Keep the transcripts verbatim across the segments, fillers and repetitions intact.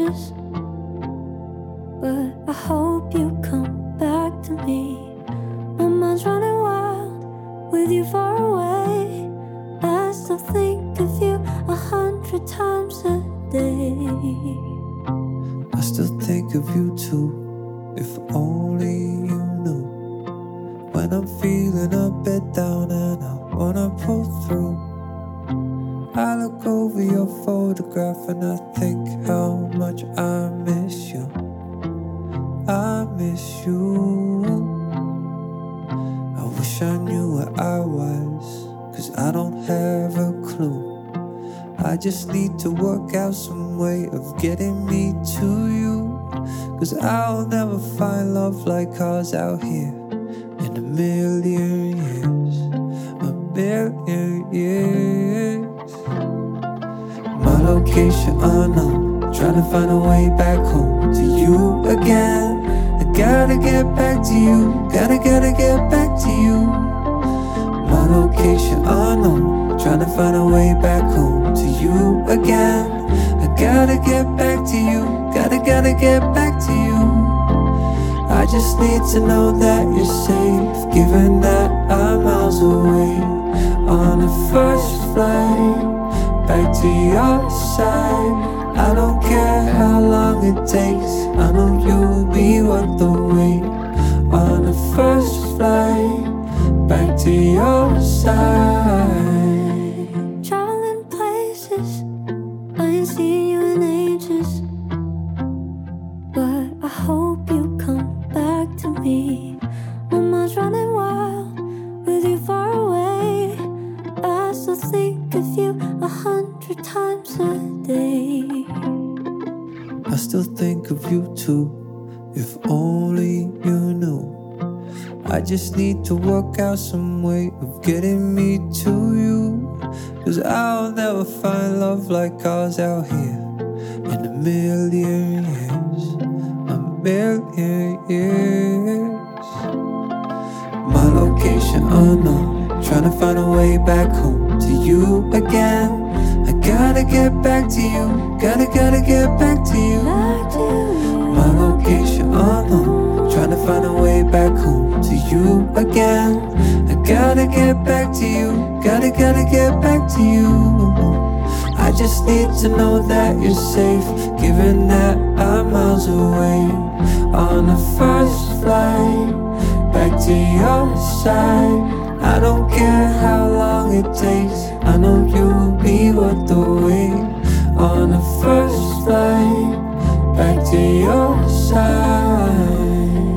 places, but I hope you come back to me. My mind's running wild with you far away. I still think of you a hundred times a day. I still think of you too, if only you knew. When I'm feeling a bit down and I wanna pull through, I look over your photograph and I think how much I miss you. I miss you. I wish I knew where I was, cause I don't have a clue. I just need to work out some way of getting me to you, cause I'll never find love like ours out here in a million years. A million years. My location unknown, trying to find a way back home to you again. I gotta get back to you, gotta, gotta get back to you. My location unknown, trying to find a way back home to you again. I gotta get back to you, gotta, gotta get back to you. I just need to know that you're safe, given that I'm miles away. On the first flight back to your side, I don't care how long it takes, I know you'll be worth the wait. On the first flight back to your side. Traveling places, I ain't seen you in ages, but I hope you come back to me. My mind's running wild with you far away. I still think of you a hundred times a day. I still think of you too, if only you knew. I just need to work out some way of getting me to you, cause I'll never find love like ours out here in a million years. A million years. My location unknown, trying to find a way back home to you again. I gotta get back to you, gotta, gotta get back to you. My location unknown, trying to find a way back home to you again. I gotta get back to you, gotta, gotta get back to you. I just need to know that you're safe, given that I'm miles away. On the first flight back to your side, I don't care how long it takes, I know you'll be worth the wait. On the first flight back to your side.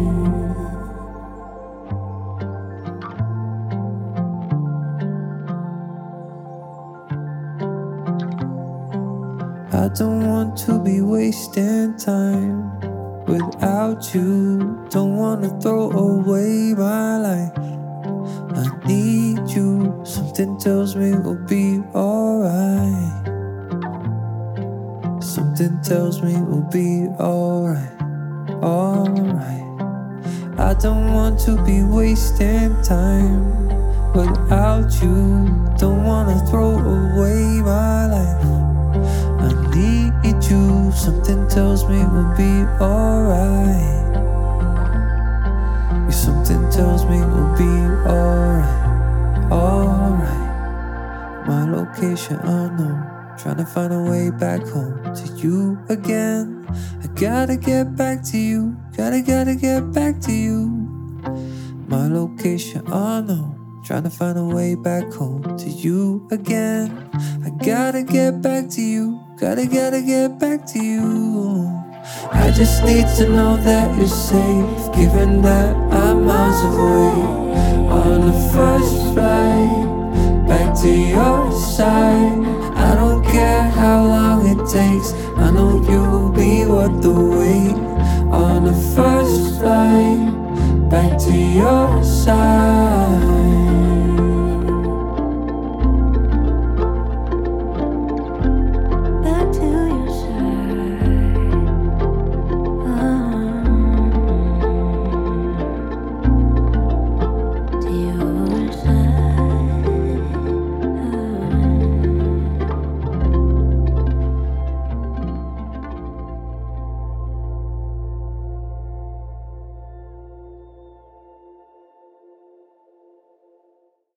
I don't want to be wasting time without you. Don't wanna throw away my life. I need you, something tells me we'll be alright. Something tells me we'll be alright, alright. I don't want to be wasting time without you. Don't wanna throw away my life. I need you, something tells me we'll be alright. Yeah, something tells me we'll be alright, alright. My location unknown, trying to find a way back home to you again. I gotta get back to you, gotta, gotta get back to you. My location unknown, trying to find a way back home to you again. I gotta get back to you, gotta, gotta get back to you. I just need to know that you're safe, given that I'm miles away. On the first flight back to your side, I don't care how long it takes, I know you'll be worth the wait. On the first flight back to your side.